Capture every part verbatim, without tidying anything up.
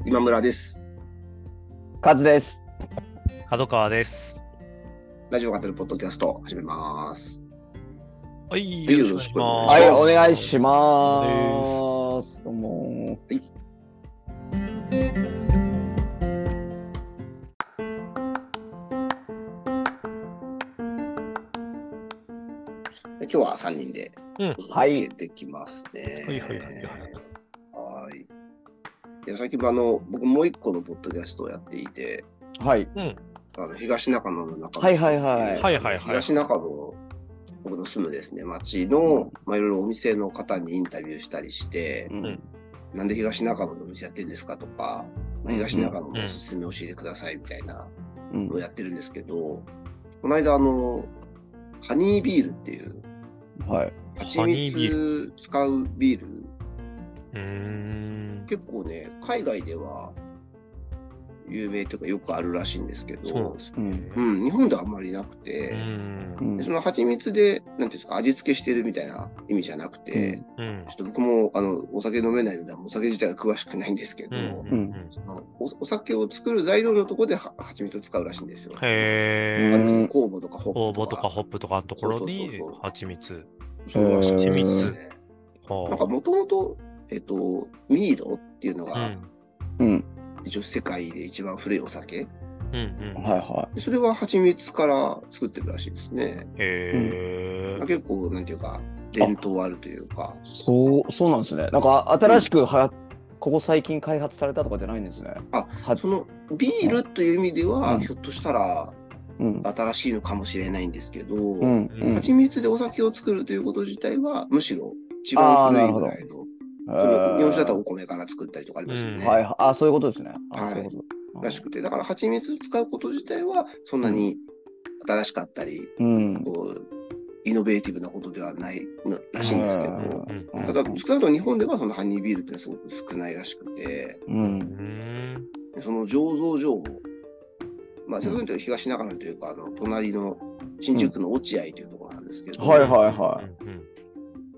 今村です。 カズです。 角川です。 ラジオ語るポッドキャスト始めます。 はい、 はい、 よよろしくお願いします。 はい、お願いしでます。どうも。 はい。今日はさんにんでお届けできますね。 はいはいはいはい。 はい。いや、最近あの僕もう一個のポッドキャストをやっていて、 はい。 うん。 あの東中野の中野、 はいはいはいはいはいはい。 東中野、僕の住むですね町の、まあ、いろいろお店の方にインタビューしたりして、 うん、 なんで東中野のお店やってるんですかとか、まあ、東中野のおすすめ教えてくださいみたいなのをやってるんですけど、うん、この間あのハニービールっていう、 はい、 蜂蜜使うビール、 うーん、 結構ね海外では有名というかよくあるらしいんですけど、 そうですね、 うん、日本ではあんまりなくて、うん、でその蜂蜜でなんていうんですか味付けしてるみたいな意味じゃなくて、うん、ちょっと僕もあのお酒飲めないのでお酒自体は詳しくないんですけど、うん、その お, お酒を作る材料のところでは蜂蜜を使うらしいんですよ。 へー。酵母とかホップとか。 酵母とかホップとかのところに蜂蜜。 そうらしい蜂です蜜。 ね。なんかもともとえっとミードっていうのが、うん、一応世界で一番古いお酒、 うんうん、 はいはい。 それは蜂蜜から作ってるらしいですね。 へー、 うん、結構なんていうか伝統あるというか。 そうそうなんですね。なんか新しくは、うん、ここ最近開発されたとかじゃないんですね。 あ、そのビールという意味では、うん、ひょっとしたら新しいのかもしれないんですけど、うんうん、蜂蜜でお酒を作るということ自体はむしろ一番古いぐらいの。その日本酒だったらお米から作ったりとかありますよね。 うん、はい、あ、そういうことですね。あ、 はい、 そういうこと。 らしくて、だから蜂蜜使うこと自体はそんなに新しかったり、うん、こうイノベーティブなことではないらしいんですけど、うん、ただ少なくとも日本ではそのハニービールってすごく少ないらしくて、うん、その醸造所を、まあ、正確に言うと東中野というかあの隣の新宿の落合というところなんですけど、 うん、はいはいはい。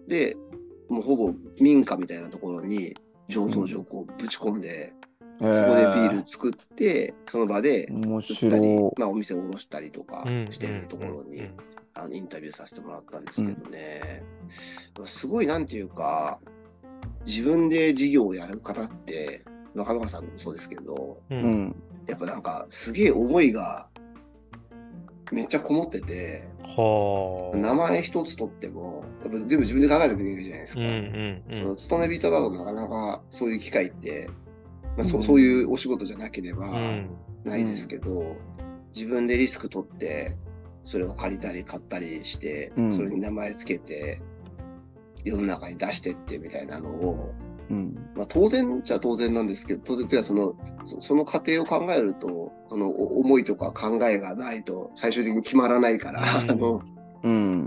でもうほぼ民家みたいなところに醸造所をこうぶち込んで、うん、そこでビール作ってその場で売ったり、まあ、お店を卸したりとかしてるところに、あのインタビューさせてもらったんですけどね、うん、すごいなんていうか自分で事業をやる方って中川さんもそうですけど、うん、やっぱなんかすげえ思いがめっちゃこもってて、は名前一つとってもやっぱ全部自分で考えなきゃいけないじゃないですか。うんうんうん、その勤め人だとなかなかそういう機会って、まあ、そ, そういうお仕事じゃなければないですけど、うん、自分でリスク取ってそれを借りたり買ったりして、うん、それに名前つけて世の中に出してってみたいなのを、うんまあ、当然じゃ当然なんですけど、当然というのはそのその過程を考えるとその思いとか考えがないと最終的に決まらないから、うん、あの、うん、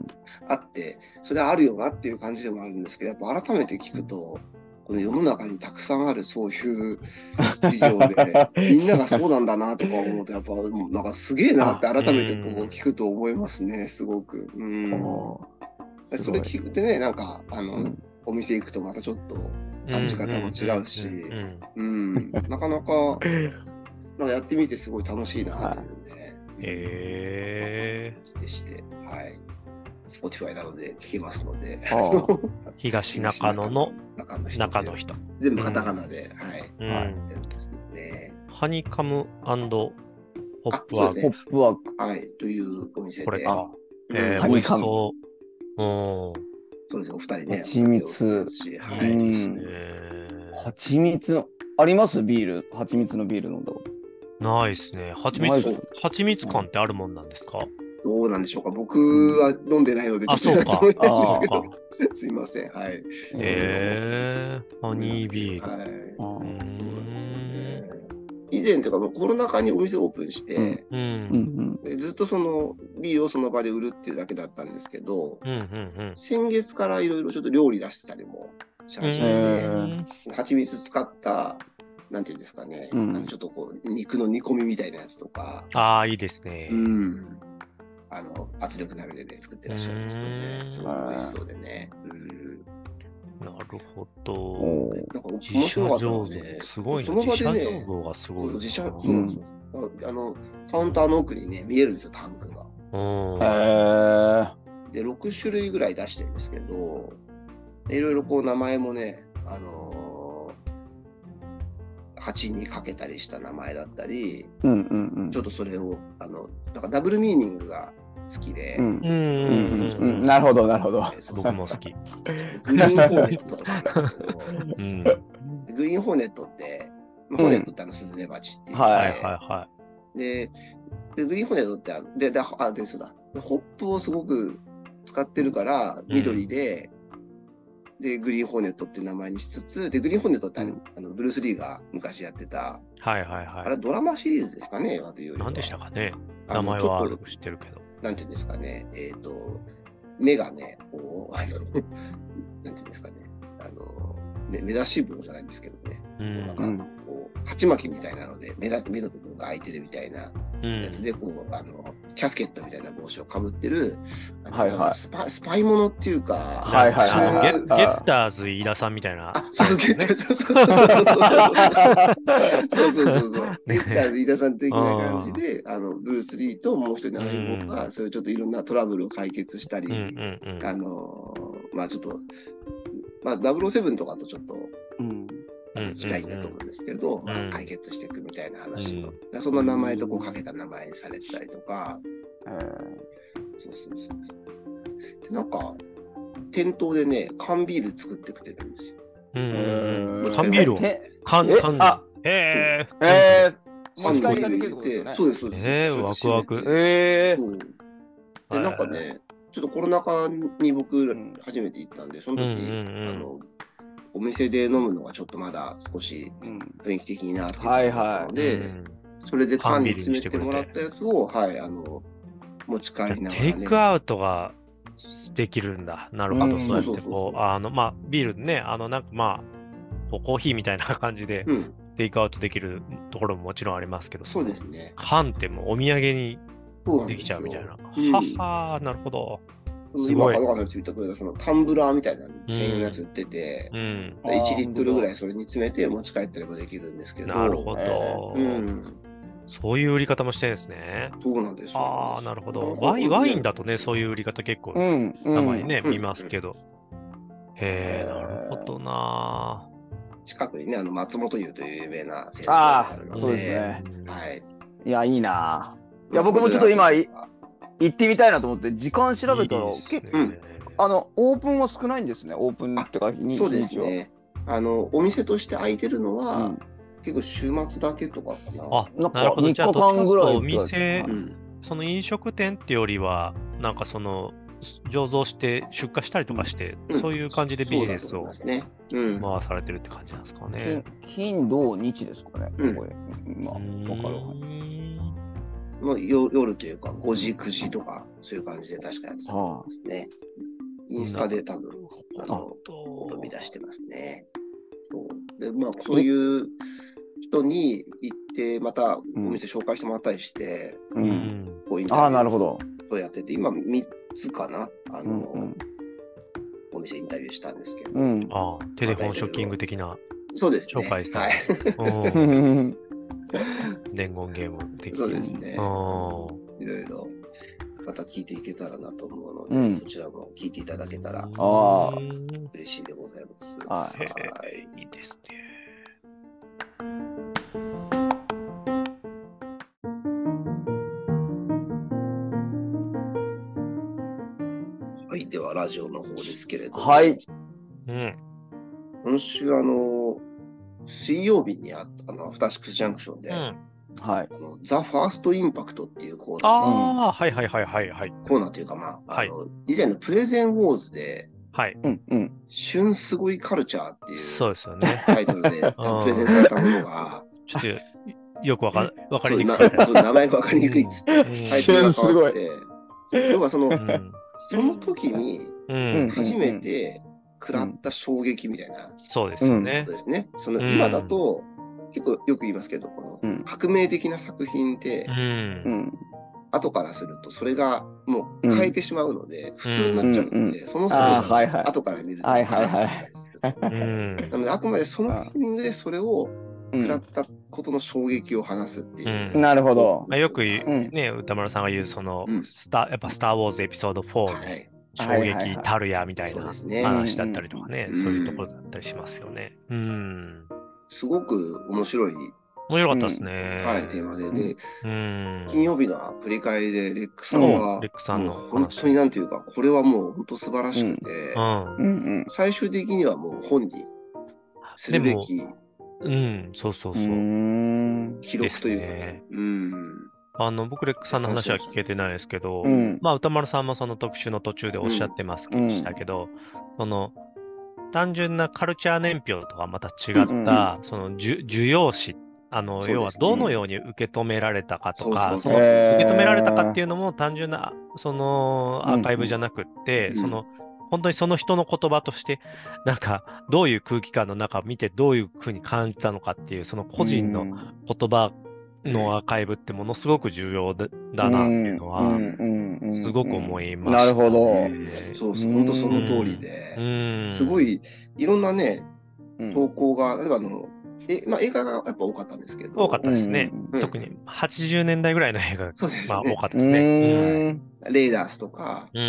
あってそれはあるよなっていう感じでもあるんですけど、やっぱ改めて聞くとこの世の中にたくさんあるそういう事業でみんながそうなんだなとか思うとやっぱなんかすげえなって改めてこう聞くと思いますね、すごく。うんそれ聞くってね、なんかあの、うん、お店行くとまたちょっと感じ方も違うし、なかなかなんかやってみてすごい楽しいなというね。 へー。でして、はい。Spotify などで聞けますので、 東中野の中の人。 全部カタカナで、うん、はい。 うん、 やってるんですけどね。 ハニカム&ホップワーク。 ホップワーク。はい。というお店で。 これか。えー、美味しそう。 そうです、お二人ね。 蜂蜜。 はい。 蜂蜜の、ありますビール蜂蜜のビール飲んだことないですね。蜂蜜、蜂蜜感ってあるもんなんですか？ どうなんでしょうか。僕は飲んでないので、 あ、そうか。 すいません。はい。 へー、ハニービール。 はい。そうですね。以前というか、コロナ禍にお店オープンして、うん、でずっとそのビールをその場で売るっていうだけだったんですけど、うんうんうん、先月からいろいろちょっと料理出してたりもし始めて、蜂蜜使ったなんていうんですかね、うん、ちょっとこう肉の煮込みみたいなやつとか、 ああいいですね。 うん、あの圧力鍋でね作ってらっしゃるんですけどね、すごく美味しそうでね。うん、 なるほど。 なんか面白かったのね。 すごいね。 その場でね、 自社醸造がすごい。 自社、そうなんですよ。あの、カウンターの奥にね、見えるんですよ、タンクが。 へー。で、ろく種類ぐらい出してるんですけど、いろいろこう名前もね、あのー、鉢にかけたりした名前だったり、 うんうんうん、 ちょっとそれを、あの、なんかダブルミーニングが好きで、 なるほど、なるほど。 僕も好き。 グリーンホーネットとかあるんですけど、うん、グリーンホーネットって、まあ、ホーネットってあのスズメバチっていう、 はいはいはい。 で、でグリーンホーネットってあの、で、で、あ、ですよだ。ホップをすごく使ってるから、緑で、うん、で、グリーンホーネットっていう名前にしつつ、で、グリーンホーネットってあの、うん、あのブルース・リーが昔やってた、 はいはいはい。 あれドラマシリーズですかね、というよりは。 何でしたかね。名前はある知ってるけど。 なんていうんですかね、えっ、ー、と、目がね、こう、あの、なんていうんですかね、あの、目目出し帽じゃないんですけどね、うん、なんかこう、鉢巻きみたいなので目だ、目の部分が開いてるみたいなやつで、こう、あの、キャスケットみたいな帽子をかぶってる、はいはい、スパ、スパイものっていうか、 はいはいはい、ゲ, ゲッターズ飯田さんみたいな。 あ、そうそう、ゲッターズ、そうそうそうそうそう。そうそうそうそう。ゲッターズ飯田さん的な感じで、あの、ブルース・リーともう一人の相棒が、そういうちょっといろんなトラブルを解決したり、うんうんうん、あの、まあちょっと、まあダブルオーセブンとかとちょっと、うん近いんだと思うんですけど、うんまあ、解決していくみたいな話の、うん、そんな名前とこうかけた名前にされてたりとか、うん、そうそうそうでなんか店頭でね缶ビール作ってくれるんですよ。 うん缶ビールを缶缶あへええ持ち帰りができるってことですよね。そうですそうです。 えー、ワクワク。 ええー、でなんかねちょっとコロナ禍に僕初めて行ったんでその時、うんうんうん、あのお店で飲むのがちょっとまだ少し雰囲気的になっていたので、それで缶に詰めてもらったやつを、はい、あの、持ち帰りながらね。 テイクアウトができるんだ。なるほど。そうやってこう、あの、まあ、ビールね、あの、なんかまあ、コーヒーみたいな感じで、テイクアウトできるところももちろんありますけど、 そうですね。 缶ってもうお土産にできちゃうみたいな。はは、なるほど。 今、角川さんが言ってくれたそのタンブラーみたいな専用のやつ売ってて、うん、いちリットルぐらいそれに詰めて持ち帰ったりもできるんですけど。 なるほど。うん、そういう売り方もしてるんですね。 そうなんですよ。 ああ、なるほど。ワイン、ワインだとね、そういう売り方結構、たまにね、見ますけど。へえ、なるほどな。 近くにね、あの松本湯という有名な銭湯があるので。 そうですね。 はい。 いや、いいな。いや、僕もちょっと今、行ってみたいなと思って時間調べたら結構、ね、あのオープンは少ないんですね。オープンってかそうですね。あのお店として開いてるのは、うん、結構週末だけとかかな。 あ、なんかなるほど。じゃあどっちかというとお店、うん、その飲食店ってよりはなんかその醸造して出荷したりとかして、うん、そういう感じでビジネスを回されてるって感じなんですかね。 金土日ですかね。うん、これまあわかる。 の夜というかごじくじとかそういう感じで確かやってたと思いますね。インスタで多分あの飛び出してますね。そうでまあそういう人に行ってまたお店紹介してもらったりして、 うん、こうインタビューあなるほどとやってて今みっつかなあの、うんうん、お店インタビューしたんですけど、うん、 あテレフォンショッキング的なそうですね紹介した。 はい伝言ゲーム的な。そうですね。いろいろまた聞いていけたらなと思うので、うん、そちらも聞いていただけたら嬉しいでございます。 はい。いいですね。 はい、ではラジオの方ですけれども、 はい。 うん、 今週あの水曜日にあったあのアフターシックスジャンクションで、うんはい、 ザ・ファースト・インパクトっていうコーナー。 ああ、はいはいはいはいはい。 コーナーというか、まあ、あの、はい、以前のプレゼンウォーズで、 はい。 うんうん。 旬すごいカルチャーっていうそうですよね。 タイトルでプレゼンされたものが、 ちょっとよくわかわかりにくい。 そう名前がわかりにくいっつって、タイトルが変わって、要はその、うん、その時に初めて食らった衝撃みたいな、 うん、そうですよね。 ことですね。その今だと、結構よく言いますけど、この革命的な作品って、うん、 後からするとそれがもう変えてしまうので、うん、普通になっちゃうので、うん、そのすごさが後から見ると分からなかったりすると。なのであくまでそのタイミングでそれを食らったことの衝撃を話すっていう。 うん、なるほど。 よくね、歌丸さんが言うその、うん、スタやっぱスター・ウォーズエピソードフォーの、はい衝撃たるやみたいな話だったりとかね、そういうところだったりしますよね。うん。 すごく面白い。 面白かったですね。 はい、テーマで。で、金曜日の振り返りで、レックさんが、レックさんの本当になんていうか、これはもう本当素晴らしくて、最終的にはもう本にするべき、 うん、そうそうそう。 記録というかね。うん。 あの、僕、レックさんの話は聞けてないですけど、うん、まあ、歌丸さんもその特集の途中でおっしゃってますけど、うん、したけど、その、単純なカルチャー年表とはまた違った、うん、その、需要紙、あの、ね、要はどのように受け止められたかとか、その、受け止められたかっていうのも単純な、その、アーカイブじゃなくって、うん、その、本当にその人の言葉として、なんか、どういう空気感の中を見て、どういうふうに感じたのかっていう、その個人の言葉のアーカイブってものすごく重要だなっていうのはすごく思いました、ね。 なるほど。 そうそう、本当その通りで、すごいいろんなね投稿が、例えばあのえまあ映画がやっぱ多かったんですけど。 多かったですね。うん、特にはちじゅうねんだいぐらいの映画が、ね、まあ多かったですね。 うん、レイダースとか、うん、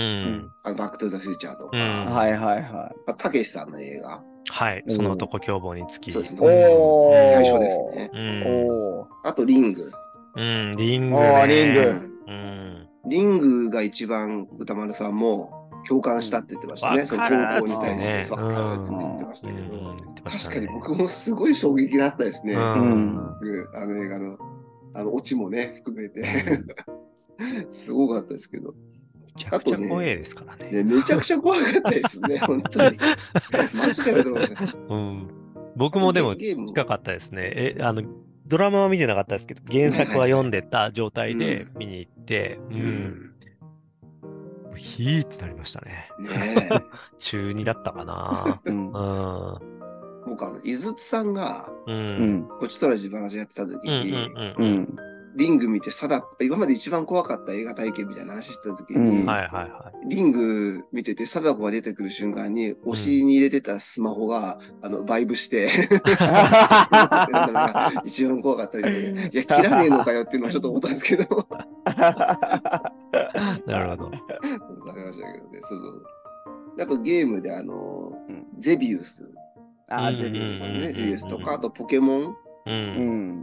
あのバックトゥザフューチャーとか、 はいはいはい。 たけしさんの映画。 はい、その男凶暴につき。 そうですね。最初ですね。 おあとリング。 うん、リング、ね。 リング。 うん。 リングが一番歌丸さんも共感したって言ってましたね。その投稿に対して。わかるって言ってましたけど。確かに僕もすごい衝撃だったですね。うん。あの映画の、あの、オチもね、含めて。すごかったですけど。 めちゃくちゃ怖いですからね。 ね、めちゃくちゃ怖かったですよね、本当に。マジかよと思いました。 うん。僕もでも近かったですね。え、あの、ドラマは見てなかったですけど、原作は読んでた状態で見に行って、うん。うんヒーってなりましたね。 ね中にだったかな。うん。 僕、あの、井筒さんが、うん。こちとら自腹じやってた時に、うん。リング見て、さだ、今まで一番怖かった映画体験みたいな話してた時に、うん、はいはいはい。リング見てて、貞子が出てくる瞬間に、お尻に入れてたスマホが、うん、あの、バイブして、一番怖かったみたいで、いや、切らねえのかよっていうのはちょっと思ったんですけど。 なるほど。 ありましたけどね、そうそう。あとゲームで、あの、うん、ゼビウス。 ああ、ゼビウスね。ゼビウスとか、あとポケモン。うん。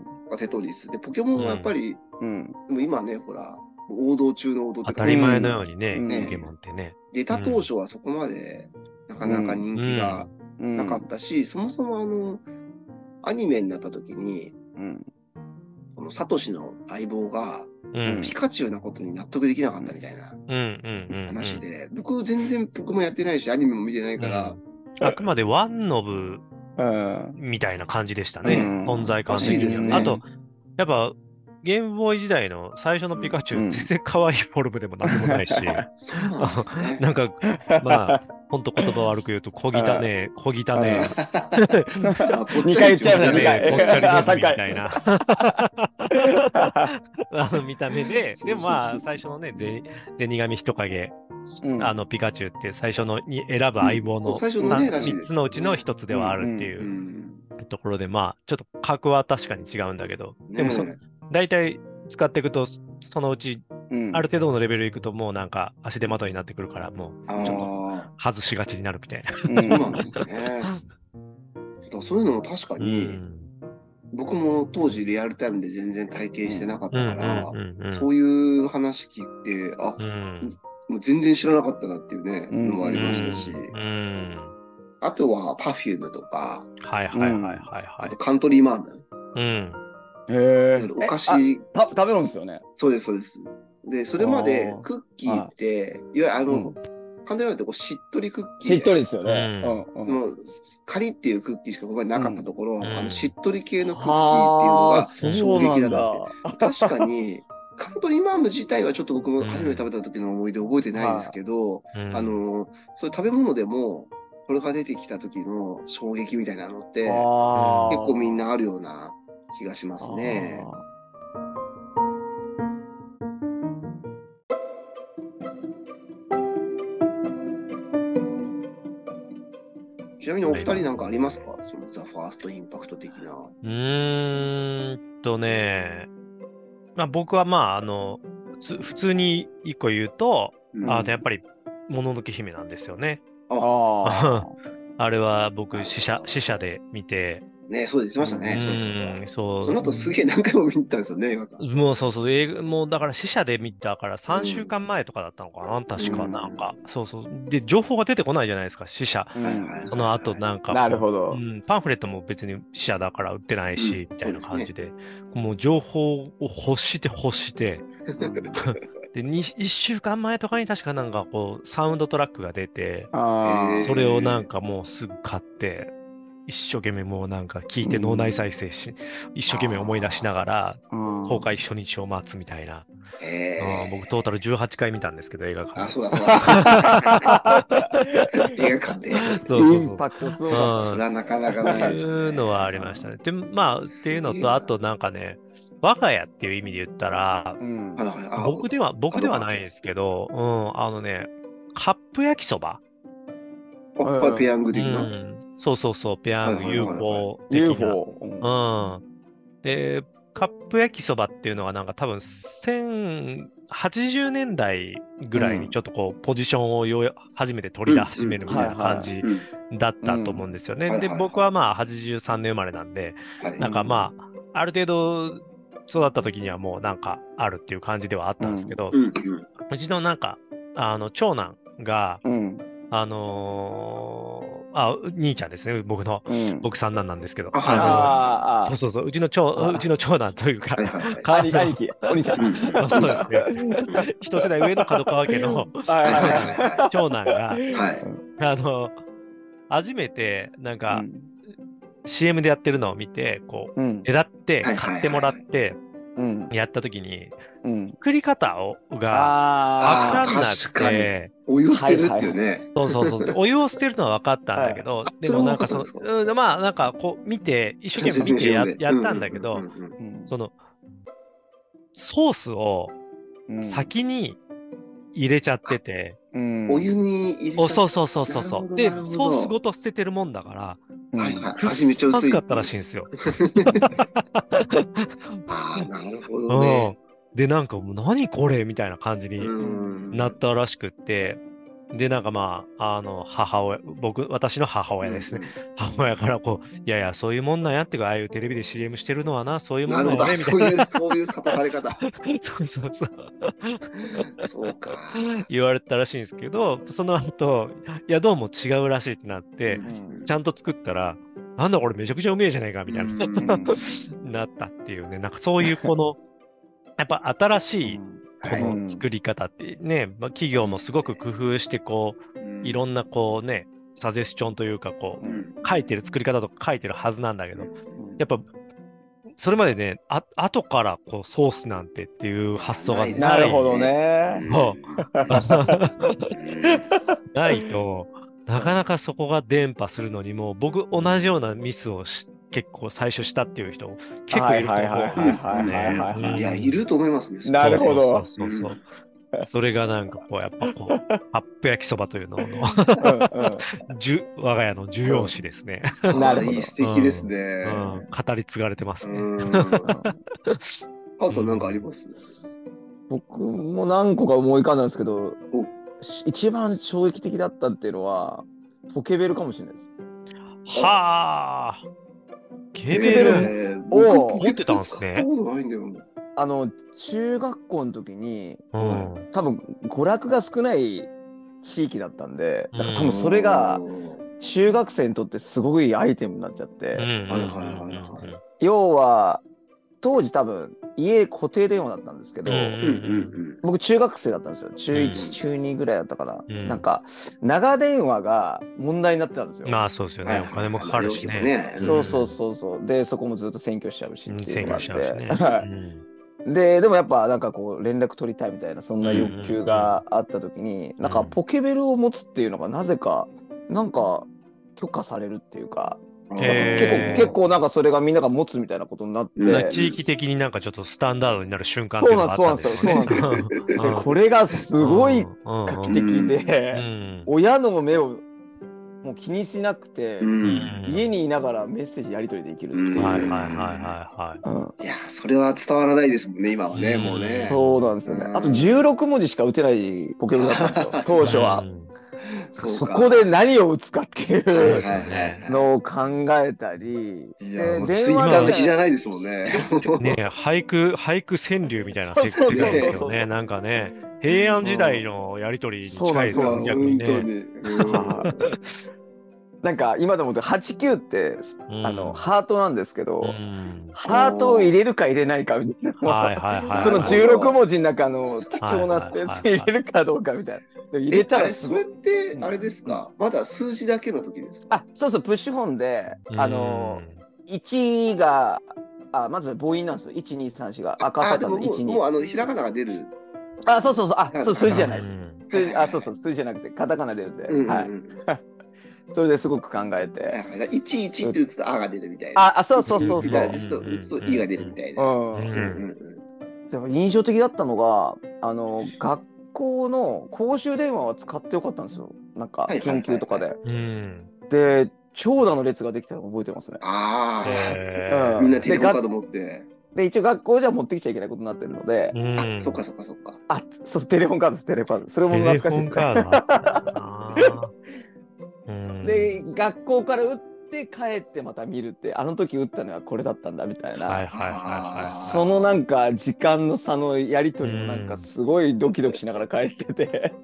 テトリスで、ポケモンはやっぱり、うん、でも今ね、ほら、王道中の王道って当たり前のようにね、ねポケモンってね。 出た当初はそこまでなかなか人気がなかったし、うんうん、そもそもあの、アニメになった時に、うん、このサトシの相棒が、うん、ピカチュウなことに納得できなかったみたいな話で、僕全然僕もやってないし、アニメも見てないから、 うん、あくまでワンノブみたいな感じでしたね、うん、存在感的に、ね。あと、やっぱ、ゲームボーイ時代の最初のピカチュウ、うん、全然可愛いフォルムでもなんでもないし、 そうなんですね、 なんか、まあ、ほんと言葉悪く言うと、小汚ねえ、小汚ねえ。にかい言っちゃいましたね。 ぽっちゃりネズミみたいな。あの見た目で、でもまあ、最初のね、ゼニガミ人影、うん、あのピカチュウって最初のに選ぶ相棒の 3, みっつのうちのひとつではあるっていうところで、まあ、ちょっと格は確かに違うんだけど、でもそ、大体使っていくと、そのうち、ある程度のレベルいくと、もうなんか足手まといになってくるから、もうちょっと外しがちになるみたいな。 そうなんですね。そういうのも確かに、うん、僕も当時リアルタイムで全然体験してなかったから、そういう話聞いて、あ、うん、もう全然知らなかったなっていうね、のもありましたし、うんうん、あとは Perfume とか、 はいはいはいはい、はい、 あとカントリーマーム。 うんへえ。 お菓子た食べるんですよね。 そうですそうです。でそれまでクッキーっていわゆるあの、うん、簡単に言うとこうしっとりクッキーしっとりですよね。 うんうん、もうカリっていうクッキーしかここまでなかったところ、うん、あのしっとり系のクッキーっていうのが衝撃だったって。確かにカントリーマーム自体はちょっと僕も初めて食べた時の思い出覚えてないですけど、うん、あのそういう食べ物でもこれが出てきた時の衝撃みたいなのって結構みんなあるような気がしますね。 にお二人なんかありますか、そのザ・ファーストインパクト的な。 うーんとね、まあ、僕はまあ、あの、普通に一個言うと、うん、あやっぱり、もののけ姫なんですよね。ああれは僕、試写、試写で見て、 ね、そうです、言ってましたね。うん、そう。 その後すげえ何回も見に行ったんですよね、映画館。 もうそうそう、映画、もうだから試写で見たからさんしゅうかんまえとかだったのかな、うん、確か、なんか、うん、そうそう。で、情報が出てこないじゃないですか、試写。うん、その後なんか、 なるほど、 うん。パンフレットも別に試写だから売ってないし、うん、みたいな感じで、でね、もう情報を欲して欲して、で、いっしゅうかんまえとかに確かなんかこう、サウンドトラックが出て、それをなんかもうすぐ買って、一生懸命もうなんか聞いて脳内再生し、うん、一生懸命思い出しながら公開初日を待つみたいな。あ僕トータルじゅうはちかい見たんですけど、映画館。 あ、そうだそうだ。映画館で。 そうそうそう。 インパクトそうだ。 それはなかなかないですね。 いうのはありましたね。で、まあ、っていうのと、あとなんかね、我が家っていう意味で言ったら、うん、僕では、僕ではないですけど、うん、あのね、カップ焼きそば。 あ、ペヤング的な、うん、 そうそうそう、ペヤング、ユーフォー 的な。うん。で、カップ焼きそばっていうのはなんか多分せんはちじゅうねんだいぐらいにちょっとこうポジションをよ初めて取り始めるみたいな感じだったと思うんですよね。で、僕はまあはちじゅうさんねん生まれなんで、なんかまあ、ある程度育った時にはもうなんかあるっていう感じではあったんですけど、うちのなんか、あの、長男が、あのー、あ、兄ちゃんですね、僕の、うん、僕三男なんですけど。ああそうそうそう、うちの長、うちの長男というか、 兄貴、お兄ちゃん。 そうですね。一世代上の角川家の長男が、あの、初めて、なんか、うん、シーエム でやってるのを見て、こう、ねだって、買ってもらって、やったときに、うん、作り方をが分かんなくて、 お湯を捨てるっていうね。 そうそうそう。お湯を捨てるのは分かったんだけど、はい、でもなんかその、うん、まあなんかこう見て、一生懸命見て や, やったんだけど、その、ソースを先に入れちゃってて、 うん、お湯に入れちゃって、 そうそうそうそうそう。で、ソースごと捨ててるもんだから、 はいはい、 くっそまずかったらしいんですよ。 ああ、なるほどね。 で、なんかもう何これみたいな感じになったらしくって、で、なんかまあ、あの、母親、僕、私の母親ですね。うんうん、母親からこう、いやいや、そういうもんなんやってか、ああいうテレビで シーエム してるのはな、そういうもんなんやね、みたいな。 そういう、そういう諭され方。 そうそうそう。 そうか。 言われたらしいんですけど、その後、いや、どうも違うらしいってなって、うん、ちゃんと作ったら、なんだこれめちゃくちゃうめえじゃないか、みたいな、うん、なったっていうね、なんかそういうこの、やっぱ新しい、この作り方ってね、まあ、企業もすごく工夫してこういろんなこうねサジェスチョンというかこう書いてる作り方とか書いてるはずなんだけど、やっぱそれまでねあ後からこうソースなんてっていう発想がない、 なるほどね。 ないとなかなかそこが伝播するのにも僕同じようなミスをし結構最初したっていう人結構いると思うんですよね。 いや、いると思いますね。 なるほど。 そうそうそう。それがなんかこう、やっぱこう、カップ焼きそばというのの我が家の重要視ですね。 なるほど。素敵ですね、 うんうん。語り継がれてますね。 母さんなんかあります？ 僕も何個か思い浮かんだんですけど、一番衝撃的だったっていうのは、ポケベルかもしれないです。 はあ。ケベルを持ってたんですね。 あの中学校の時に、うん、多分娯楽が少ない地域だったんで、だから多分それが中学生にとってすごいアイテムになっちゃって、要は当時多分家固定電話だったんですけど、僕中学生だったんですよ。中いち、うん、中にぐらいだったかな、うん、なんか長電話が問題になってたんですよ。 まあそうですよね、お金もかかるしね。 そうそうそうそう。でそこもずっと占拠しちゃうしっていうのがあって、 占拠しちゃうしね。 ででもやっぱなんかこう連絡取りたいみたいなそんな欲求があった時に、うんうんうん、なんかポケベルを持つっていうのがなぜかなんか許可されるっていうか。結構、結構なんかそれがみんなが持つみたいなことになって、 地域的になんかちょっとスタンダードになる瞬間っていうのがあったんですよね。 そうなんですよ。でこれがすごい画期的で、親の目をもう気にしなくて、うん、家にいながらメッセージやり取りできるっていう。 はいはいはいはいはい。 いや、それは伝わらないですもんね、今はね、もうね。 そうなんですよね。あとじゅうろくもじしか打てないポケモンだったんですよ、当初は。そこで何を打つかっていうのを考えたり。 いや、もうツイッターの日じゃないですもんね。 ね、俳句、俳句川柳みたいな設定ですよね、なんかね。平安時代のやりとりに近いですよね、逆にね。 なんか今でもはちきゅうって、うん、あのハートなんですけど、うん、ハートを入れるか入れないかみたいな、そのじゅうろくもじの中の貴重なスペースに入れるかどうかみたいな。入れたらそれってあれですか、うん、まだ数字だけの時ですか？ あ、そうそう、プッシュ本で、あのいちがあまず母音なんですよ。いちにさんしが赤かったのでいちに。もうあのひらがなが出る。 あ、そうそうそう、あ、そう数字じゃないです。あ、そうそう数字じゃなくてカタカナ出るんで、うんうん、はい。それですごく考えて。 いちいちって打つとあが出るみたいな。 あ、そうそうそうそう。 打つと打つといが出るみたいな。 でも印象的だったのが、あの学校の公衆電話は使ってよかったんですよ。なんか研究とかで。で、長蛇の列ができたの覚えてますね。 ああ。みんなテレホンカード持って。 で、一応学校じゃ持ってきちゃいけないことになってるので。 あ、そっかそっかそっか。 あ、そう、テレホンカードです、テレホンカード。それも懐かしいですね。で、学校から打って帰ってまた見るって、あの時打ったのはこれだったんだみたいな、そのなんか時間の差のやり取りもなんかすごいドキドキしながら帰ってて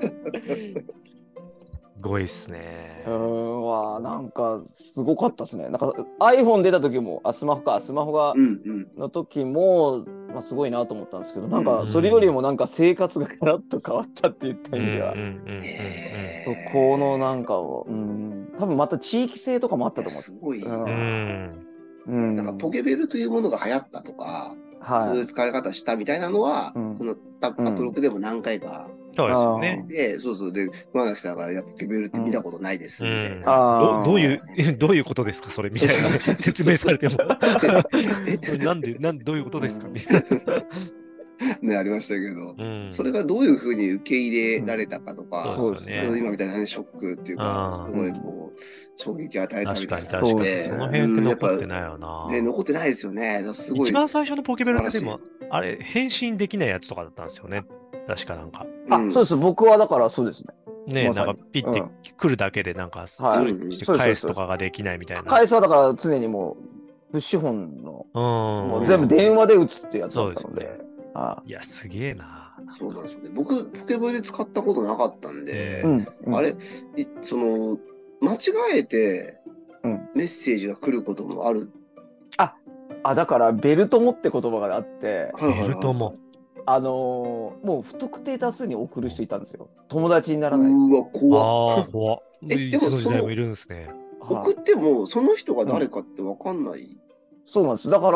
すごいっすね。 うーん、わ、なんかすごかったですね。なんか iPhone 出た時も、あ、スマホか、スマホがの時も、まあ、すごいなと思ったんですけど、なんかそれよりもなんか生活がガラッと変わったって言った意味では、そこのなんかを、うん、多分また地域性とかもあったと思う。 すごい。うん。なんかポケベルというものが流行ったとか、はい、そういう使い方したみたいなのは、うん、このアトロクでも何回か。 そうですよね。 で、そうそう。で、熊崎さんが、やっぱポケベルって見たことないです、みたいな。 どどういう、どういうことですか、それみたいな説明されても。それなんで、なんで、どういうことですかみたいな。 ね、ありましたけど、それがどういうふうに受け入れられたかとか、今みたいなショックっていうか、すごいこう、衝撃を与えたみたいな。 確かに確かに。その辺って残ってないよな。 ね、残ってないですよね。すごい。 一番最初のポケベルってでも、あれ、返信できないやつとかだったんですよね。確かなんか。 あ、そうです。僕はだからそうですね。 ね、なんかピッて来るだけでなんか、返すとかができないみたいな。 返すはだから常にもう、プッシュ本の、もう全部電話で打つってやつだったので。 いや、すげえな。 そうなんですよね。僕、ポケベル使ったことなかったんで、あれ、その、間違えてメッセージが来ることもある。 あ、あ、だからベルトモって言葉があって、 ベルトモ。 あのー、もう不特定多数に送る人いたんですよ。友達にならない。 うわ、怖っ。 ああ、怖っ。え、でもその、いるんですね。 送っても、その人が誰かって分かんない。うん、 そうなんです。だから、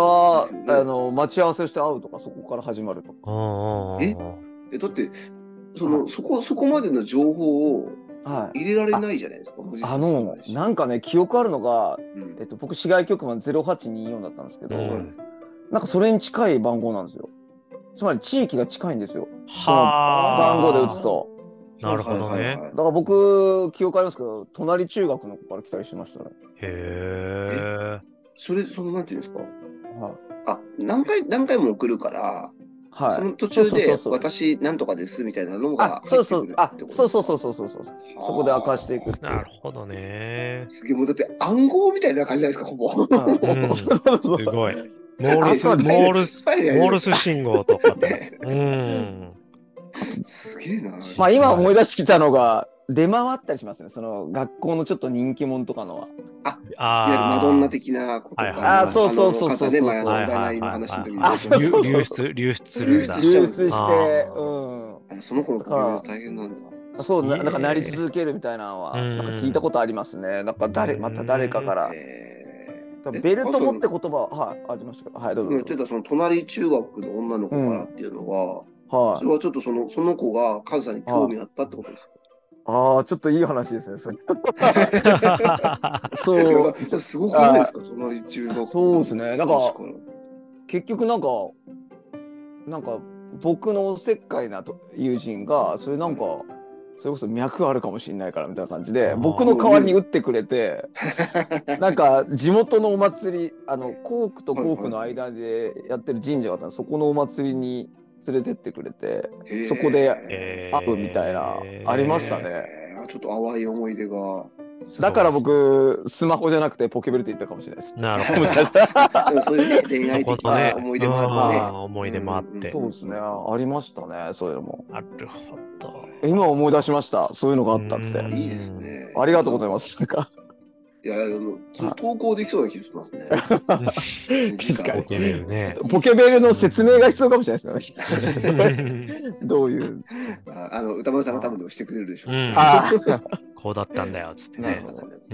ね、あの、待ち合わせして会うとか、そこから始まるとか。 ええ、だって、その、そこ、そこまでの情報を入れられないじゃないですか。 はい、あ, あの、なんかね、記憶あるのが、うん、えっと、僕、市外局番ゼロはちによんだったんですけど、うん、なんかそれに近い番号なんですよ。つまり地域が近いんですよ。その番号で打つと。 なるほどね。 だから僕、記憶ありますけど、隣中学の子から来たりしましたね。 へえ。 それ、その、なんていうんですか。はい、あ、何回、何回も送るから、はい、その途中で、私、なんとかですみたいなのが入ってくるってことですか。 そうそうそうそうそう。そこで明かしていくって。 なるほどね。 すげえ、もうだって暗号みたいな感じじゃないですか、ほぼ。うん、 すごい。モールス、モールス、モールス信号とかね。うん。 すげえな。 まあ今思い出してきたのが、出回ったりしますね。その学校のちょっと人気者とかのは。 あ、いわゆるマドンナ的なことか。 あ、そうそうそうそう。 ね、前の占いの話の時に。流出、流出するんだ。 流出して、うん。 その子のポケベル大変なんだ。 そう、なんかなり続けるみたいなのは、なんか聞いたことありますね。なんか誰、また誰かから。ベルトモって言葉は、はい、ありましたけど、はい、どうぞ。 言ってたその隣中学の女の子からっていうのは、はい、それはちょっとそのその子がカズさんに興味あったってことですか？ ああ、ちょっといい話ですね。そそう。すごくないですか、隣中学。 そうですね。なんか結局なんかなんか僕のおせっかいな友人がそれなんかそれこそ脈あるかもしれないからみたいな感じで、僕の代わりに打ってくれて、なんか地元のお祭り、あの校区と校区の間でやってる神社があったの、そこのお祭りに連れてってくれて、そこで会うみたいな、ありましたね。 ちょっと淡い思い出が。 だから僕、スマホじゃなくてポケベルって言ったかもしれないです。 なるほど。 そういうね、恋愛的な思い出もあるね。 思い出もあって。 そうですね、ありましたね、そういうのも。 なるほど。 今思い出しました、そういうのがあったって。 いいですね。 ありがとうございます。なんかいや、投稿できそうな気がしますね。確かに。ポケベルね。ポケベルの説明が必要かもしれないですよね。どういう。 あの、歌丸さんが多分でもしてくれるでしょう。 ああ。こうだったんだよ、つってね。 うん。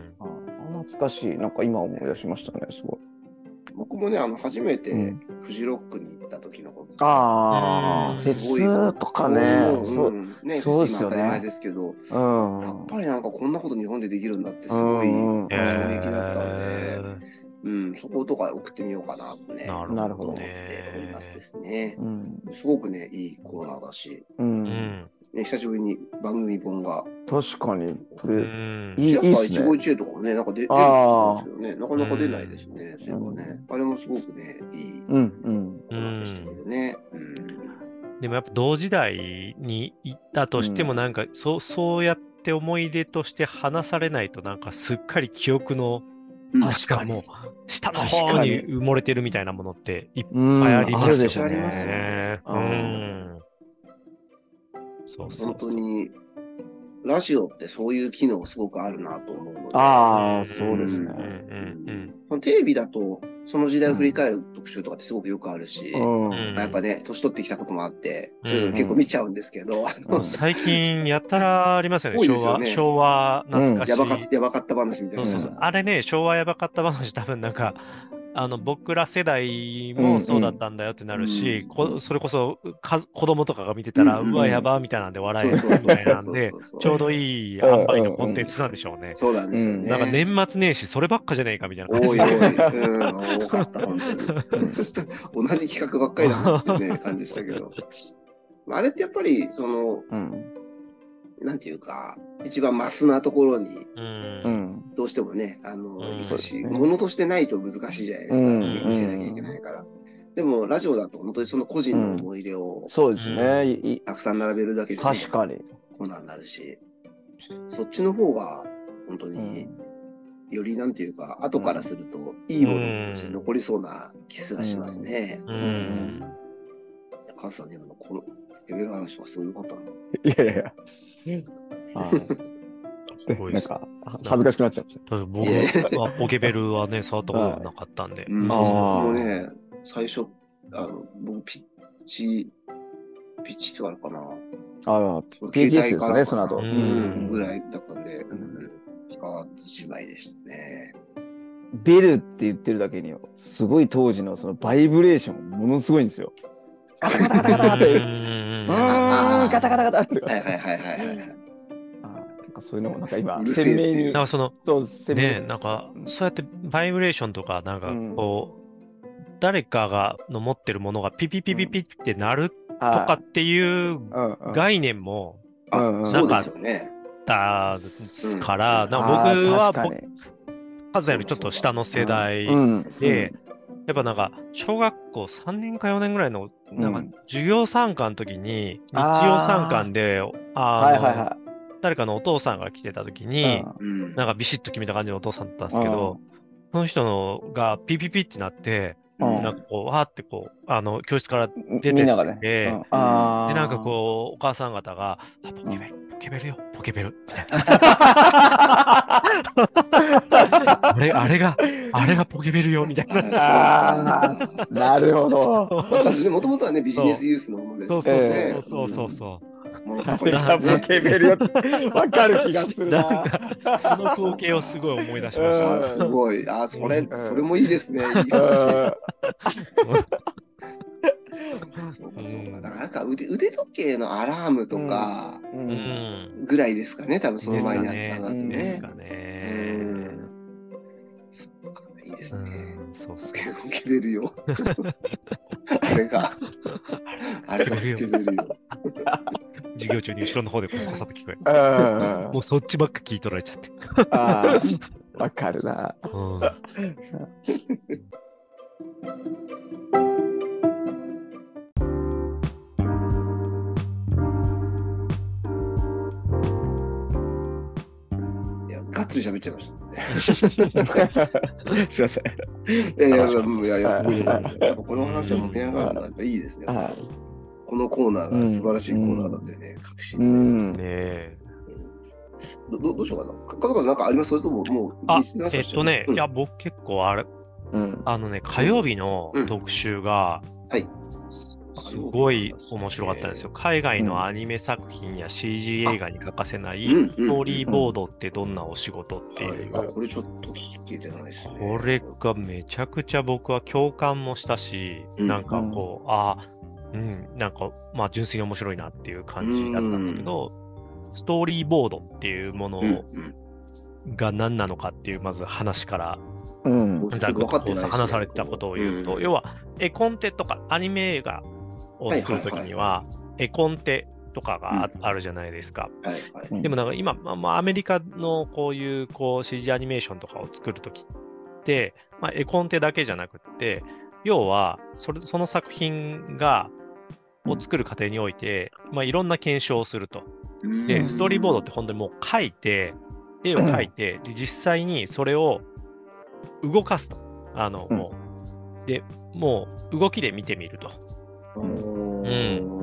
懐かしい。なんか今思い出しましたね、すごい。 僕もね、あの、初めてフジロックに行った時のこと。 ああ、フェスとかね。 ね、そうですよね。当たり前ですけど、やっぱりなんかこんなこと日本でできるんだってすごい衝撃だったんで、うん、そことか送ってみようかなとね、 なるほど思っておりますですね。すごくね、いいコーナーだし。ね、久しぶりに番組本が。 確かに。これ、 シアター一期一会とかもね、なんか出るんですよね。なかなか出ないですね。そういえばね。あれもすごくね、いいコーナーでしたけどね。 でもやっぱ同時代に行ったとしても、なんか、そう、そうやって思い出として話されないと、なんかすっかり記憶の、確かもう、下の方に埋もれてるみたいなものっていっぱいありますよね。うん。そうそう。 本当に、ラジオってそういう機能すごくあるなと思うので。 ああ、そうですね。 テレビだと、その時代を振り返る特集とかってすごくよくあるし、やっぱね、年取ってきたこともあって、そういうの結構見ちゃうんですけど。 最近やったらありますよね、昭和、昭和懐かしい。 やばかった話みたいな。 そうそうそう。あれね、昭和やばかった話多分なんか、あの僕ら世代もそうだったんだよってなるし、それこそか子供とかが見てたら、うわ、やばみたいなんで笑えるみたいなんで、ちょうどいい塩梅のコンテンツなんでしょうね。 そうなんですよね。 なんか年末年始、そればっかじゃねえかみたいな感じで。多い多い。うん、多かった、本当に。同じ企画ばっかりだなってね、感じしたけど。あれってやっぱり、その、なんていうか、一番マスなところに、どうしてもね、あの、いくし、ものとしてないと難しいじゃないですか。見せなきゃいけないから。でも、ラジオだと本当にその個人の思い出を、 そうですね。 たくさん並べるだけで、 確かに。 コーナーになるし、そっちの方が、本当に、よりなんていうか、後からすると、いいものとして残りそうな気すらしますね。うん。カズさんの今のこの、レベル話はすごい良かったな。 いやいやいや。あなんか、恥ずかしくなっちゃいました。 僕はポケベルはね、触ったことなかったんで。 うん、僕もね、最初、あの、僕、ピッチ、ピッチってあるかな。 ああ、携帯からね、その後。 ぐらいだったんで、使わずじまいでしたね。 ベルって言ってるだけに、すごい当時のそのバイブレーション、ものすごいんですよ。ガタガタガタガタって。うーん、ガタガタガタって。 はいはいはいはい。 なんかそういうのもなんか今、鮮明に。 なんかその、ね、なんか、そうやってバイブレーションとか、なんかこう、誰かがの持ってるものがピピピピピってなるとかっていう概念も、なんかあったから、なんか僕は、カズさんよりちょっと下の世代で、やっぱなんか、小学校さんねんかよねんぐらいの、なんか、授業参観の時に、日曜参観で、あの、誰かのお父さんが来てた時に、なんかビシッと決めた感じのお父さんだったんですけど、その人のがピピピってなって、なんかこう、わーってこう、あの、教室から出てって、で、なんかこう、お母さん方が、あ、ポケベル、ポケベルよ、ポケベル、みたいな。あれ、あれが、あれがポケベルよ、みたいな。なるほど。 もともとはね、ビジネスユースのものですね。 そうそうそうそうそうそう。 ポケベルよってわかる気がするな。 その光景をすごい思い出しました。 すごい。あ、それ、それもいいですね。いい話。そうかそうか。だからなんか腕腕時計のアラームとかぐらいですかね。多分その前にあったのだとね。 ですかね。 そうか、いいですね。 そうそう。 ポケベルよ。あれが、あれがポケベルよ。 授業中に後ろの方でコソコソと聞こえる。もうそっちばっか聞い取られちゃって。 ああ、わかるな。うんがっつり喋っちゃいましたね。すいません。いやいや、いやいや、すごい。この話は盛り上がるのはやっぱいいですね。このコーナーが素晴らしいコーナーだってね、確信になりますね。どうしようかな。かかなんかあります？それとももう、 あ、えっとね、いや、僕結構あれ、あのね、火曜日の特集が、はい。すごい面白かったんですよ。海外のアニメ作品や シージー 映画に欠かせないストーリーボードってどんなお仕事っていう。 これちょっと聞いてないですね。 これがめちゃくちゃ僕は共感もしたし、なんかこう、ああ、うん、なんかまあ純粋に面白いなっていう感じだったんですけど、ストーリーボードっていうものが何なのかっていうまず話から、 うん、 ざっくり話されてたことを言うと、要は絵コンテとかアニメ映画を作るときには、絵コンテとかが あ,、うん、あるじゃないですか。 はいはい、 でもなんか今、まあ、アメリカのこういうこう シージー アニメーションとかを作るときって、まあ、絵コンテだけじゃなくって、要はそれその作品がを作る過程において、まあ、いろんな検証をすると。で、ストーリーボードって本当にもう描いて、絵を描いて、で実際にそれを動かすと。あの、もう、で、もう動きで見てみると。うん、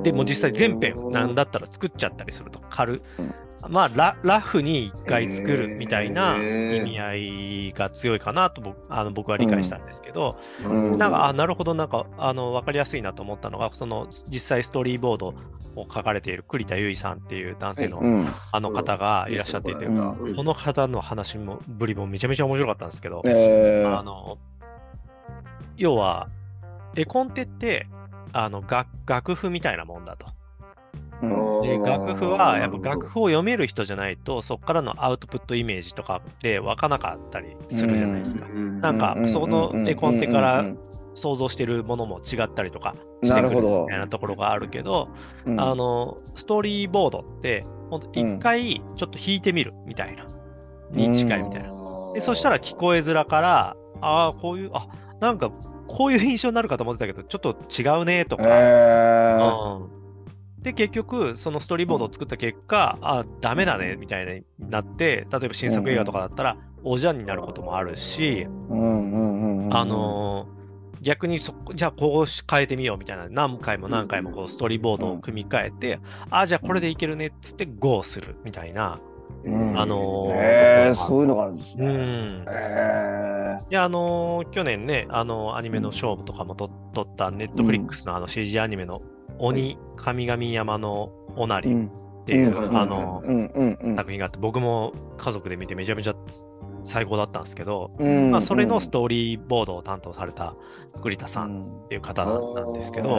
でも実際全編なんだったら作っちゃったりすると軽、まあ ラ, ラフに一回作るみたいな意味合いが強いかなと 僕, あの僕は理解したんですけど、うん、なんかあなるほどなんかあの分かりやすいなと思ったのがその実際ストーリーボードを書かれている栗田結衣さんっていう男性の、はい、あの方がいらっしゃっていて、うん、この方の話もぶりもめちゃめちゃ面白かったんですけど、えー、あの要は絵コンテってあの 楽, 楽譜みたいなもんだと。で楽譜はやっぱ楽譜を読める人じゃないとそこからのアウトプットイメージとかで分からなかったりするじゃないですか。なんかその絵コンテから想像してるものも違ったりとかしてくるみたいなところがあるけど、あのストーリーボードってほんと一回ちょっと弾いてみるみたいな、に近いみたいな。でそしたら聞こえづらからああこういうあなんかこういう印象になるかと思ってたけどちょっと違うねとか、えーうん、で結局そのストーリーボードを作った結果、うん、あダメだねみたいになって例えば新作映画とかだったら、うん、おじゃんになることもあるし、あのー、逆にそじゃあこう変えてみようみたいな何回も何回もこうストーリーボードを組み替えて、うん、あじゃあこれでいけるねっつって ゴー するみたいな。うん、あのーえー、そういうのがあるんですね。 うんえー、いやあのー、去年ね、あのー、アニメの勝負とかもと撮ったネットフリックスのあの シージー アニメの鬼神々山のおなりっていう、うん、あのーうんうん、作品があって僕も家族で見てめちゃめちゃ最高だったんですけど、うんまあ、それのストーリーボードを担当された栗田さんっていう方なんですけど、うん、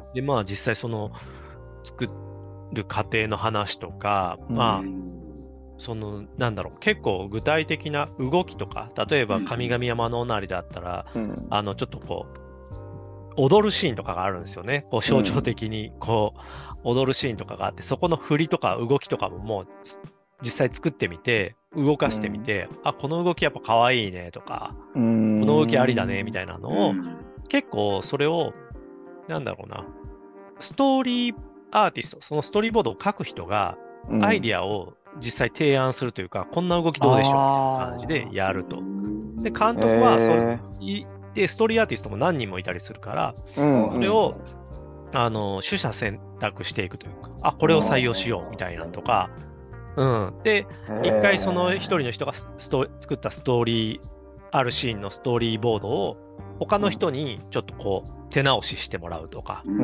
でまあ実際その作ってる過程の話とか、まあ、うん、そのなんだろう結構具体的な動きとか例えば神々山のおなりだったら、うん、あのちょっとこう踊るシーンとかがあるんですよね。こう象徴的にこう踊るシーンとかがあってそこの振りとか動きとかももう実際作ってみて動かしてみて、うん、あこの動きやっぱ可愛いねとか、うん、この動きありだねみたいなのを、うん、結構それをなんだろうなストーリーアーティスト、そのストーリーボードを書く人がアイディアを実際提案するというか、うん、こんな動きどうでしょうって感じでやると。で、監督はそう、えー、でストーリーアーティストも何人もいたりするから、うん、それをあの取捨選択していくというか、あ、これを採用しようみたいなのとか、うん、で、一回その一人の人がスト作ったストーリー、あるシーンのストーリーボードを他の人にちょっとこう手直ししてもらうとか、うん、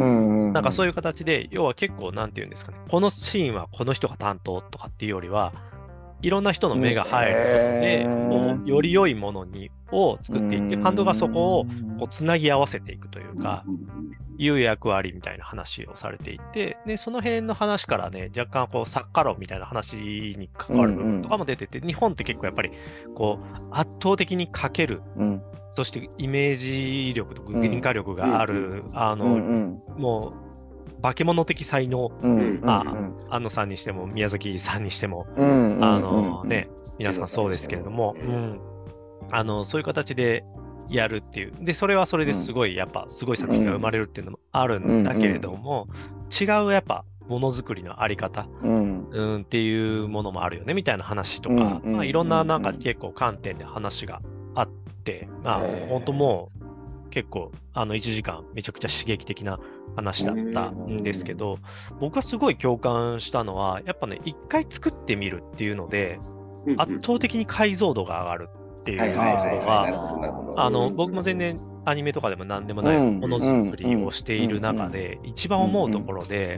なんかそういう形で要は結構なんていうんですかねこのシーンはこの人が担当とかっていうよりはいろんな人の目が入ることで、こうより良いものにを作っていって監督がそこをこうつなぎ合わせていくというかいう役割みたいな話をされていて、でその辺の話からね若干こう作家論みたいな話に関わる部分とかも出てて、日本って結構やっぱりこう圧倒的に書ける、うんそしてイメージ力と具現化力がある、うん、あの、うんうん、もう化け物的才能、 うん、 まあ、安野さんにしても宮崎さんにしても、うん、あのね、皆さんそうですけれども、うん、あのそういう形でやるっていう。で、それはそれですごい、やっぱすごい作品が生まれるっていうのもあるんだけれども、違うやっぱものづくりのあり方、うんうん、っていうものもあるよねみたいな話とか、まあ、いろんななんか結構観点で話があって、まあ本当もう結構あのいちじかんめちゃくちゃ刺激的な話だったんですけど、僕がすごい共感したのはやっぱね、一回作ってみるっていうので圧倒的に解像度が上がるっていうのは、あの僕も全然アニメとかでも何でもないものづくりをしている中で一番思うところで、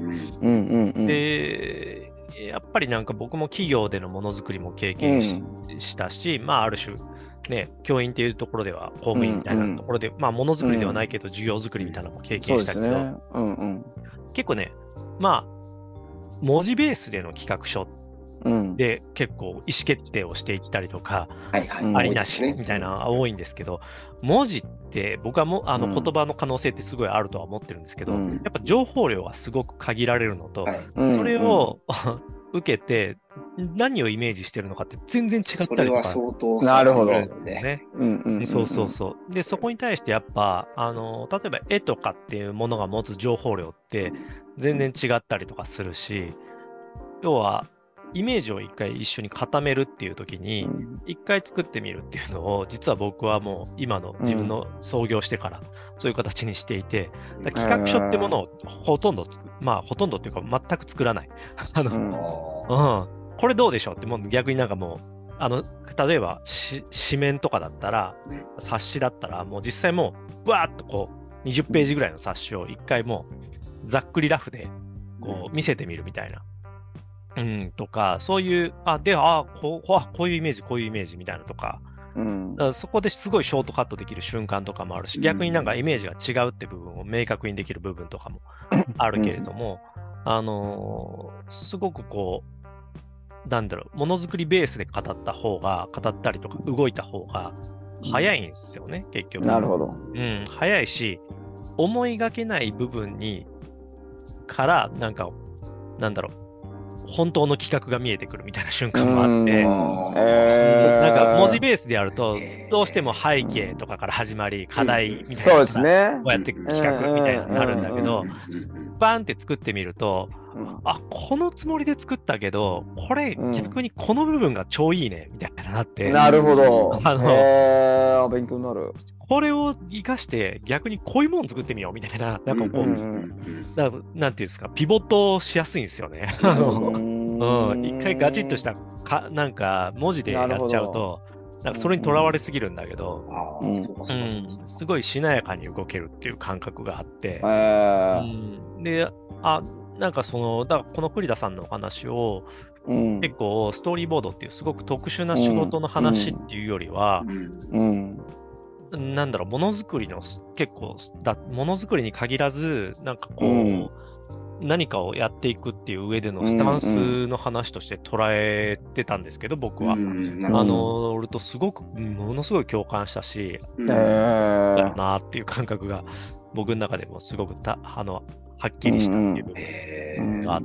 でやっぱりなんか僕も企業でのものづくりも経験 し,、したし、まあある種ね、教員っていうところでは公務員みたいなところで、まあものづくりではないけど授業づくりみたいなのも経験したけど、結構ね、まあ文字ベースでの企画書で結構意思決定をしていったりとか、はいはい、ありなしみたいなのが多いんですけど、文字って僕はもあの言葉の可能性ってすごいあるとは思ってるんですけど、うん、やっぱ情報量がすごく限られるのと、はい、それを、うん、受けて何をイメージしてるのかって全然違ったりとか。それは相当なるほどですね。そうそうそう。でそこに対してやっぱあの例えば絵とかっていうものが持つ情報量って全然違ったりとかするし、要はイメージを一回一緒に固めるっていう時に一回作ってみるっていうのを実は僕はもう今の自分の創業してからそういう形にしていて、企画書ってものをほとんどまあほとんどっていうか全く作らないあの、うん、これどうでしょうってもう逆になんかもうあの例えば紙面とかだったら冊子だったらもう実際もうバーッとこうにじゅっページぐらいの冊子を一回もうざっくりラフでこう見せてみるみたいな。うん、とか、そういう、あ、で、あこう、こういうイメージ、こういうイメージみたいなとか、うん、だからそこですごいショートカットできる瞬間とかもあるし、逆になんかイメージが違うって部分を明確にできる部分とかもあるけれども、うん、あのー、すごくこう、なんだろう、ものづくりベースで語った方が、語ったりとか動いた方が早いんですよね、うん、結局。 なるほど。 うん、早いし、思いがけない部分に、から、なんか、なんだろう、本当の企画が見えてくるみたいな瞬間もあって、えー、なんか文字ベースでやるとどうしても背景とかから始まり課題みたいな、そうですね、こうやって企画みたいになるんだけど、バーンって作ってみると、あ、このつもりで作ったけどこれ逆にこの部分が超いいねみたいななって、 なるほど、あの、えー、勉強になる。 これを生かして逆にこういうもの作ってみようみたいな、なんかこう、うん、なんていうんですか、ピボットしやすいんですよね。あの、うん、一回ガチッとしたかなんか文字でやっちゃうと、なんかそれにとらわれすぎるんだけど、うん、すごいしなやかに動けるっていう感覚があって、うん、で、あ、なんかそのだからこの栗田さんのお話を、うん、結構ストーリーボードっていうすごく特殊な仕事の話っていうよりは、うんうん、なんだろう、ものづくりの結構だものづくりに限らずなんかこう、うん、何かをやっていくっていう上でのスタンスの話として捉えてたんですけど、僕は、うん、あの俺とすごくものすごい共感したし、うん、だよなっていう感覚が僕の中でもすごくたあのはっきりしたっていう部分があって、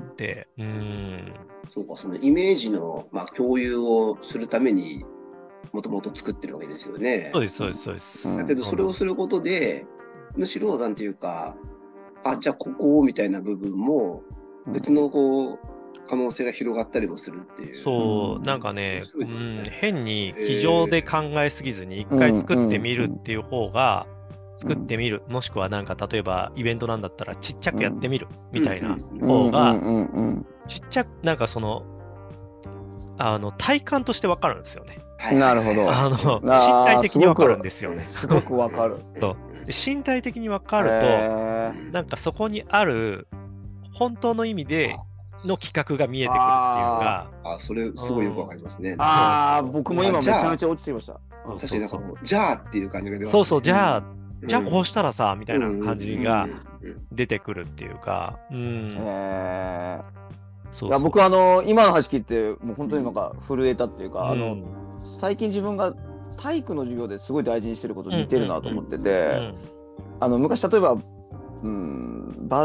うん、うん、 そうか、そのイメージの、まあ、共有をするためにもともと作ってるわけですよね。 そうですそうですそうです。 だけどそれをすることでむしろなんていうか、あ、じゃあここみたいな部分も別のこう可能性が広がったりもするっていう。 そう、なんかね、うん、変に机上で考えすぎずに一回作ってみるっていう方が、作ってみる、もしくはなんか例えばイベントなんだったらちっちゃくやってみるみたいな方がちっちゃくなんかそのあの体感として分かるんですよね。 なるほど。 あの身体的に分かるんですよね。 すごく分かる。 そうで身体的に分かるとなんかそこにある本当の意味での企画が見えてくるっていうか、 ああ、それすごいよく分かりますね。 ああ、僕も今めちゃめちゃ落ちてました。 確かになんかもうじゃあっていう感じが出ますね。 そうそう、じゃあじゃあこうしたらさみたいな感じが出てくるっていうか、うん。 へー。そうそう、いや僕あの今の話聞いてもう本当になんか震えたっていうか、うん、あの最近自分が体育の授業ですごい大事にしてること似てるなと思ってて、あの昔例えば、うん、バ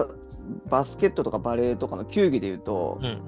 バスケットとかバレーとかの球技でいうと、うんうんうん、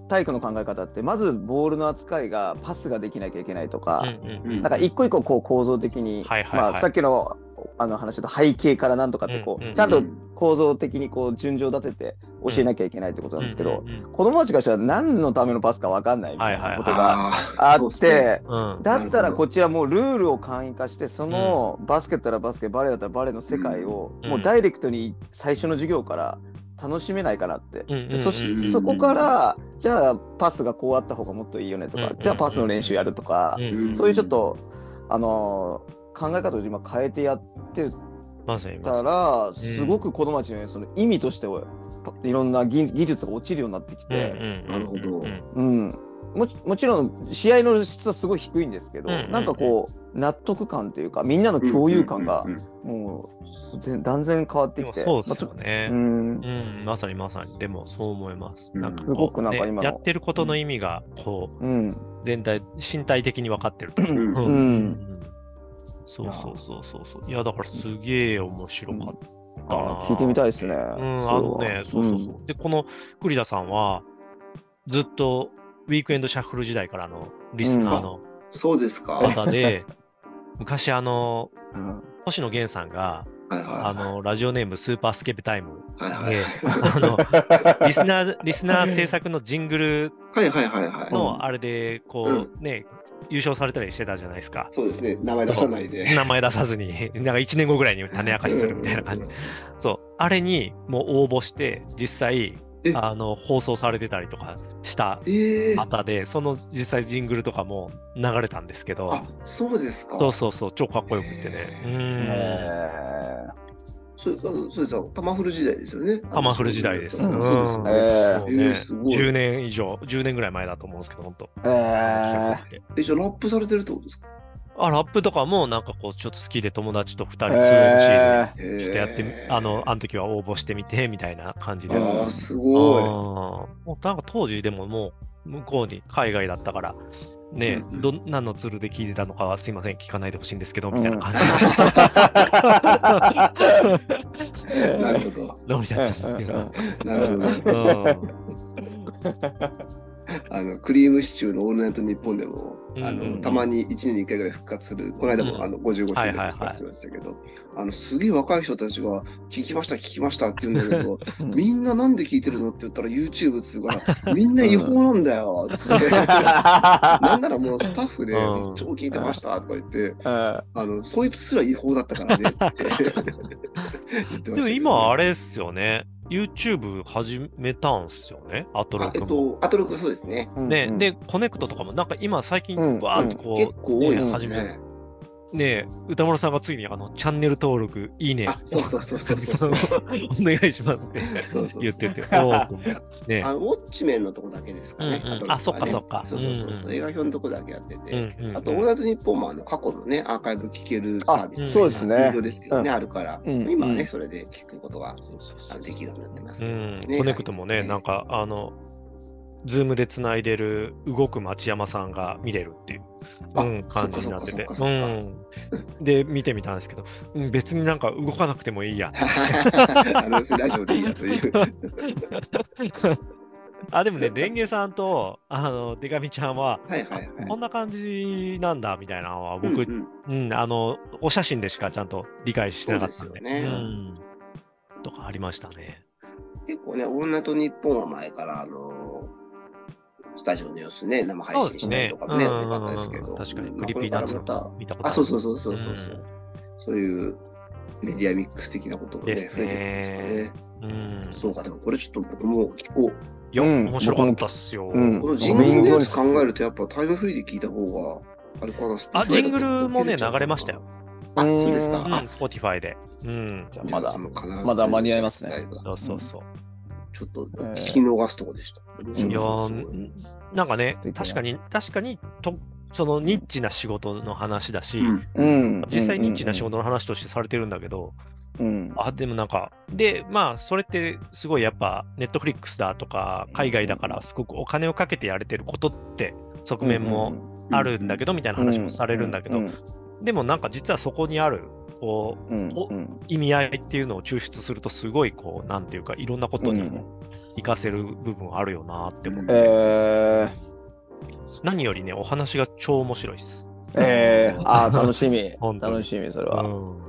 体育の考え方ってまずボールの扱いがパスができなきゃいけないとか、うんうんうん、なんか一個一個こう構造的に、はいはいはい、まあ、さっきのあの話だと背景からなんとかってこう、うんうんうん、ちゃんと構造的にこう順序立てて教えなきゃいけないってことなんですけど、うんうんうん、子供たちがしたら何のためのパスか分かんないみたいなことがあって、はいはいはい、だったらこちらもうルールを簡易化してそのバスケットだったらバスケバレーだったらバレーの世界をもうダイレクトに最初の授業から楽しめないかなって、うんうんうん、そ, そこからじゃあパスがこうあった方がもっといいよねとか、うんうんうん、じゃあパスの練習やるとか、うんうんうん、そういうちょっとあのー考え方を今変えてやってたら、すごく子供たちにその意味としていろんな技術が落ちるようになってきて、 なるほど、 うん、も, もちろん試合の質はすごい低いんですけど、うんうんうん、なんかこう納得感というかみんなの共有感がもう断然変わってきて、 そうですよね、まあ、うんうん、まさにまさにでもそう思います、うん、なんかこう、すごくなんか今の、ね、やってることの意味がこう、うん、全体身体的に分かってると、うんうんうんそうそうそうそうそう。いやだからすげえ面白かったな、うん、 聞いてみたいですね。うん、 あのね、そうそうそう。うん、で、この栗田さんはずっとウィークエンドシャッフル時代からのリスナーのそうですか方で、昔あの、うん、星野源さんが、はいはいはい、あのラジオネームスーパースケベタイムで、はいはいはい、あのリスナーリスナー制作のジングルのあれでこう、うん、ね。優勝されたりしてたじゃないですか。 そうですね。名前出さないで。 名前出さずに、なんかいちねんごぐらいに種明かしするみたいな感じ。そう。あれにもう応募して、実際、あの放送されてたりとかした方で、えー、その実際ジングルとかも流れたんですけど。 あ、そうですか。 そうそうそう。超かっこよくってね。 えー、うーん。えーそうそうですタマフル時代ですよね。 タマフル時代です。 うん、そうですよね。えーえー、すごい。 じゅうねん以上、じゅうねんぐらい前だと思うんですけど、本当。えー、え、じゃあラップされてるってことですか？ あ、ラップとかもなんかこうちょっと好きで友達とふたり ツーエムシー でちょっとやってみ、えー、あの、あの時は応募してみてみたいな感じで。 ああ、すごい。あもうなんか当時でももう向こうに海外だったから、ね、うん、ど何のツールで聞いてたのかはすいません、聞かないでほしいんですけど、みたいな感じで。うん、なるほど。 ノリだったんですけど。 なるほど。あのクリームシチューのオールナイトニッポンでも、うんうんうん、あのたまにいちねんにいっかいぐらい復活する、この間もあのごじゅうごしゅうねん復活しましたけど、はいはいはい、あのすげえ若い人たちが聞きました聞きましたって言うんだけどみんななんで聞いてるのって言ったら YouTube っつうからみんな違法なんだよっつってなんならもうスタッフで超聞いてましたとか言ってあのそいつすら違法だったからねって言ってましたけど、ね、 でも今あれっすよねYouTube 始めたんすよね、アトロクも。えっと、アトロクそうですね。 ね、うんうん、で、コネクトとかも、なんか今最近、わーってこう、うんうん、 結構多いですね。始めるねえ、歌丸さんがついにあのチャンネル登録、いいね。 あ、そうそうそうそうそう。 お願いしますって言ってて。おね、あのウォッチメンのとこだけですかね。 うんうん、あ、そっかそっか。 そうそうそう。うんうん、映画表のとこだけやってて。うんうんうん、あと、オールナイトニッポンもあの過去のね、アーカイブ聞けるサービス、 ね、そうですね。 有料ですけどね、うん、あるから、うん、今はね、それで聞くことができるようになってますけど、ねうん。コネクトもね、なんか、あの、ズームでつないでる動く町山さんが見れるっていう、うん、感じになってて、うん、で見てみたんですけど、うん、別になんか動かなくてもいいやあのラジオでいいやというあでもねレンゲさんとあのデカミちゃんは、 はいはいはい、 こんな感じなんだみたいなのは僕、うんうんうん、あのお写真でしかちゃんと理解してなかったんで、 ねうん、 とかありましたね。 結構ねオールナイトニッポンは前からあのースタジオの様子ね、生配信したりとかもね、多、ね、かったですけど。 確かに、クリピーナッツと見たことある。 あ、そうそうそうそうそう、うん。そういうメディアミックス的なこともね、増えてきましたね。うん、そうか、でもこれちょっと僕も聞こう。 いや、うん、面白かったっすよ。 うん、このジングルのやつ考えると、やっぱタイムフリーで聞いた方が、あれかな、 あ、ジングルもね、流れましたよ。 あ、そうですか。 うん、Spotify で。うん。 じゃあまだ、まだ間に合いますね。 そうそうそう。 ちょっと聞き逃すとこでした。 えー、いやなんかね、確かに、確かにと、そのニッチな仕事の話だし、うん、実際ニッチな仕事の話としてされてるんだけど、うん、あ、でもなんか、で、まあ、それってすごいやっぱ、ネットフリックスだとか、海外だからすごくお金をかけてやれてることって側面もあるんだけど、みたいな話もされるんだけど、 でもなんか実はそこにあるこう、うんうん、意味合いっていうのを抽出するとすごいこうなんていうかいろんなことに活かせる部分あるよなって思って、うんえー、何よりねお話が超面白いです。 えー、あ楽しみ楽しみそれは、うん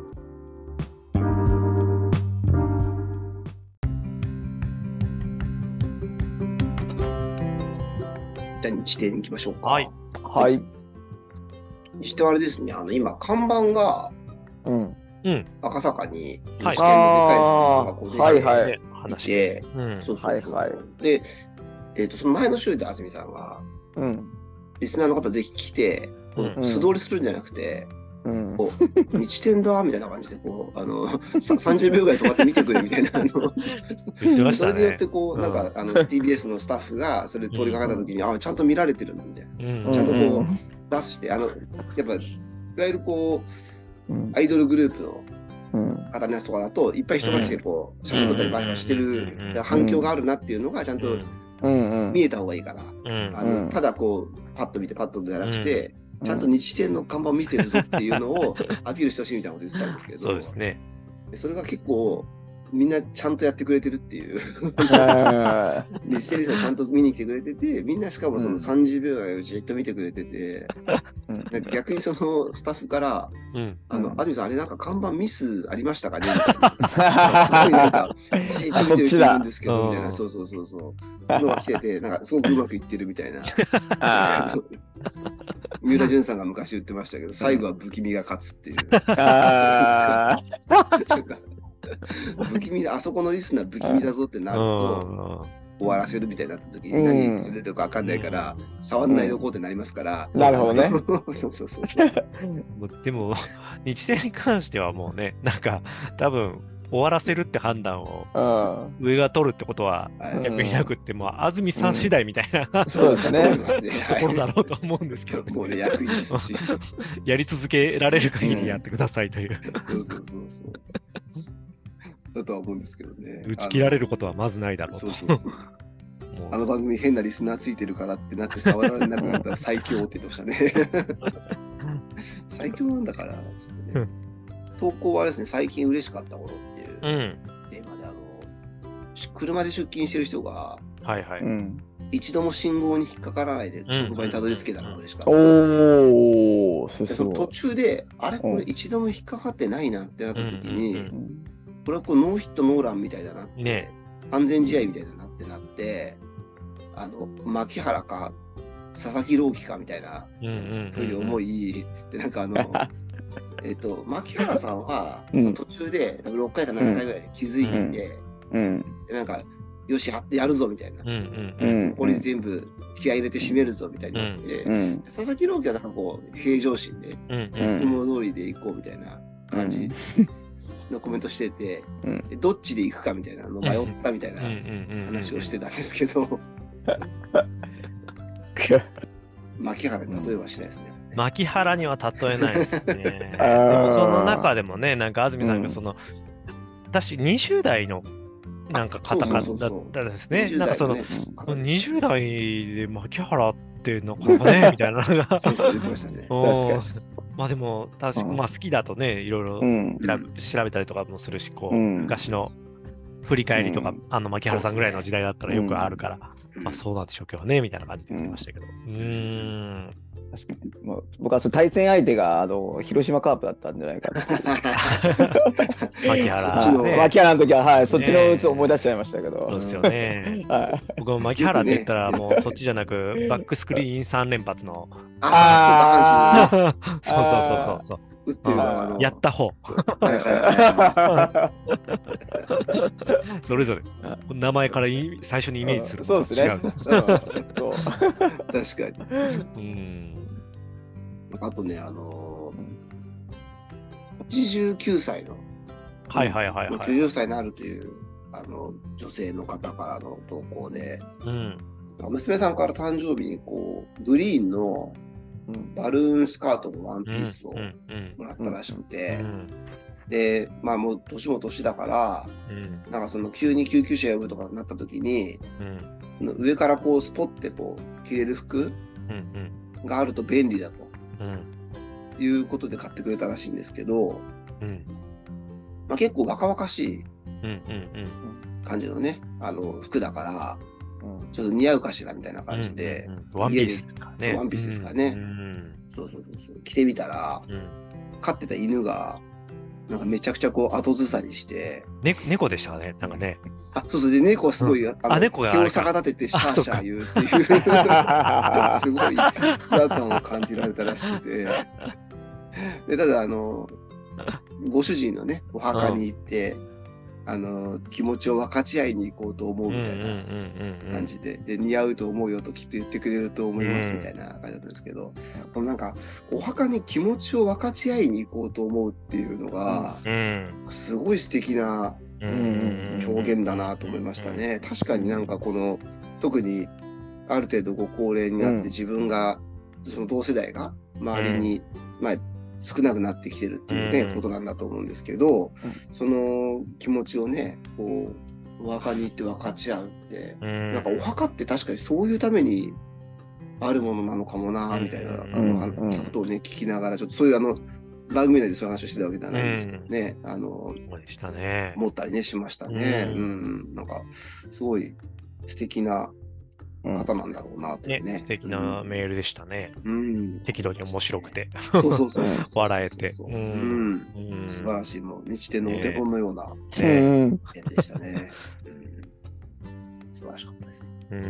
日程に行きましょうか。 はい。はい。 にしてあれですね、あの今看板が、 うん、 赤坂に日天のでかい看板がこう出て、はいはい、話で、うん、そうそうそう、はいはい、で、えっ、ー、とその前の週で安住さんが、 うん、 リスナーの方ぜひ来て、こう素通りするんじゃなくて。うん、こう日天だみたいな感じでこうあのさんじゅうびょうぐらい止まって見てくれみたいなあの言ってましたね、 それでよってこう、うん、なんかあの ティービーエス のスタッフがそれ通りかかった時に、うん、あちゃんと見られてるんだみたいな、うん、ちゃんとこう出してあのやっぱいわゆるこう、うん、アイドルグループの方のやつとかだといっぱい人が来てこう写真撮ったりバシバシしてる反響があるなっていうのがちゃんと見えた方がいいから、あのただこうパッと見てパッとじゃなくて、ちゃんと日天の看板見てるぞっていうのをアピールしてほしいみたいなこと言ってたんですけど、 そうですね。 それが結構みんなちゃんとやってくれてるっていうミステリーさんちゃんと見に来てくれてて、みんなしかもそのさんじゅうびょうぐらいをじっと見てくれてて、うん、なんか逆にそのスタッフから、うん、あの安住さんあれなんか看板ミスありましたかねみたいな、すごいなんかじっと見てる人いるんですけどみたいな、そうそうそうそうのが来てて、なんかすごくうまくいってるみたいな。三浦淳さんが昔言ってましたけど、最後は不気味が勝つっていう。あ不気味だ、あそこのリスナー不気味だぞってなると終わらせるみたいになった時に何言ってくれるか分かんないから、うん、触んないでおこうってなりますから、 うん、なるほどねそうそうそうそうでも日天に関してはもうねなんか多分終わらせるって判断を上が取るってことは逆になくって、もう安住さん次第みたいな、うん、 そうですねところだろうと思うんですけど、 もうね役員ですしやり続けられる限りやってくださいという、 うん、そうそうそうそうだとは思うんですけどね。 打ち切られることはまずないだろうと。そうそうそうあの番組変なリスナーついてるからってなって触られなくなったら最強って言ってましたね。最強なんだからつってね。投稿はですね、最近嬉しかったことっていうテーマで、あの車で出勤してる人が、 はいはい、 一度も信号に引っかからないで職場にたどり着けたのが嬉しかった。 おお、 その途中であれこれ一度も引っかかってないなってなった時に、これはこうノーヒットノーランみたいだなって、ね、安全試合みたいだなってなって、あの牧原か佐々木朗希かみたいな、そういう思いで、なんかあのえっと牧原さんは、うん、途中でろっかいかななかいぐらいで気づいて、うんうん、でなんかよしやるぞみたいな、うんうん、これ全部気合い入れて締めるぞみたいになって、うん、佐々木朗希はなんかこう平常心で、うん、いつも通りで行こうみたいな感じのコメントしてて、うん、どっちで行くかみたいなの迷ったみたいな話をしてたんですけど、牧原に例えはしないですね。 牧原には例えないですね。でもその中でもね、なんか安住さんがその、うん、私にじゅう代のなんか方々だったですね。なんかそのにじゅう代で牧原ってのかねみたいなのがまあでも確か、まあ、好きだとねいろいろ調べたりとかもするし、こう、うん、昔の振り返りとか、うん、あの牧原さんぐらいの時代だったらよくあるから、うん、まあそうなんでしょうけどねみたいな感じで言ってましたけど、うん、うーん確かに、まあ、僕はその対戦相手があの広島カープだったんじゃないかな牧原、 ね、牧原の時は、はい、そっちのうち思い出しちゃいましたけど、そうですよね、はい、僕も牧原って言ったらもうそっちじゃなくバックスクリーンさん連発のああそうそうそうそうそう打ってる側のやった方それぞれ名前から最初にイメージするのが違う。 確かに。うんあとね、あのー、はちじゅうきゅうさいの、 はいはいはいはい、 きゅうじゅっさいになるというあの女性の方からの投稿で、うん、娘さんから誕生日にこうグリーンのバルーンスカートのワンピースをもらったらしくて、うんうん、でまあもう年も年だから、うん、なんかその急に救急車呼ぶとかになった時に、うん、上からこうスポッてこう着れる服があると便利だと、うん、 いうことで買ってくれたらしいんですけど、うんまあ、結構若々しい感じのね、あの服だから、うん、ちょっと似合うかしらみたいな感じで、 うんうんうん、ワンピースですかね。 ワンピースですかね。うんうん、そうそうそうそう。着てみたら、うん、飼ってた犬が、なんかめちゃくちゃこう後ずさりして。 ね、猫でしたね、なんかね。 あ、そうそう、で、猫はすごい、うん、あの、猫が毛を逆立ててシャーシャー言うっていう、すごい違和感を感じられたらしくて。で、ただ、あの、ご主人のね、お墓に行って、うんあの気持ちを分かち合いに行こうと思うみたいな感じで、で似合うと思うよときっと言ってくれると思いますみたいな感じだったんですけど、うん、そのなんかお墓に気持ちを分かち合いに行こうと思うっていうのが、うん、すごい素敵な表現だなと思いましたね。確かになんかこの特にある程度ご高齢になって自分が、うん、その同世代が周りに、うん、まあ少なくなってきてるっていうね、うん、ことなんだと思うんですけど、うん、その気持ちをね、こう、お墓に行って分かち合うって、うん、なんかお墓って確かにそういうためにあるものなのかもな、みたいな、うん、あの、ことをね、聞きながら、ちょっとそういうあの、番組内でそういう話をしてたわけではないんですけどね、うん、あの、 そうでしたね。 思ったりね、しましたね。うん、うん、なんか、すごい素敵な、方なんだろうなとね。 ね、素敵なメールでしたね。うん、適度に面白くて。 そうそうそう。 笑えて。 うん。素晴らしい、もう、日天のお手本のようなメールでしたね。素晴らしかったです。うん。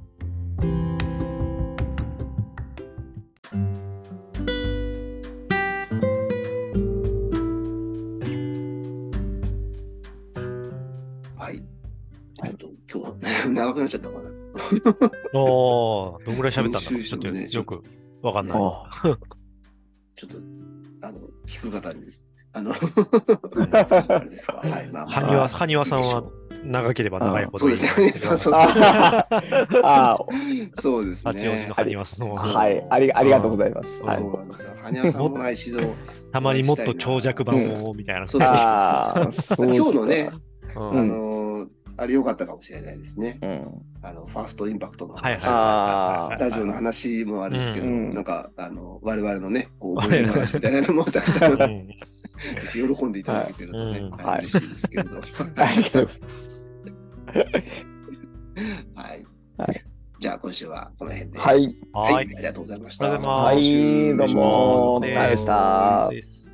はい。ちょっと今日長くなっちゃったかな。 おー、どんぐらい喋ったんだろう、ね、ちょっとよくわかんない。 ちょっと、あの、聞く方に、あの、あれですか、はい、まあ、 はにわ、はにわさんは長ければ長いほどいい。 そうですね、そうそうそう。ああ、そうですね。 八王子のはにわさんは。 はい、ありありがとうございます。 そうなんですよ。はにわさんもない指導。 たまにもっと長尺版をみたいな。 そうそう。今日のね、あの、あれ良かったかもしれないですね。うん、あのファーストインパクトの話、ラジオの話もあるんですけど、うん、なんかあの我々のね、こう思い出の話みたいなのもたくさん喜んでいただけてるとね、はい、嬉しいですけれど。はい。はい。じゃあ今週はこの辺で。 はい。 はい。ありがとうございました。 はい。どうも。お疲れ様でした。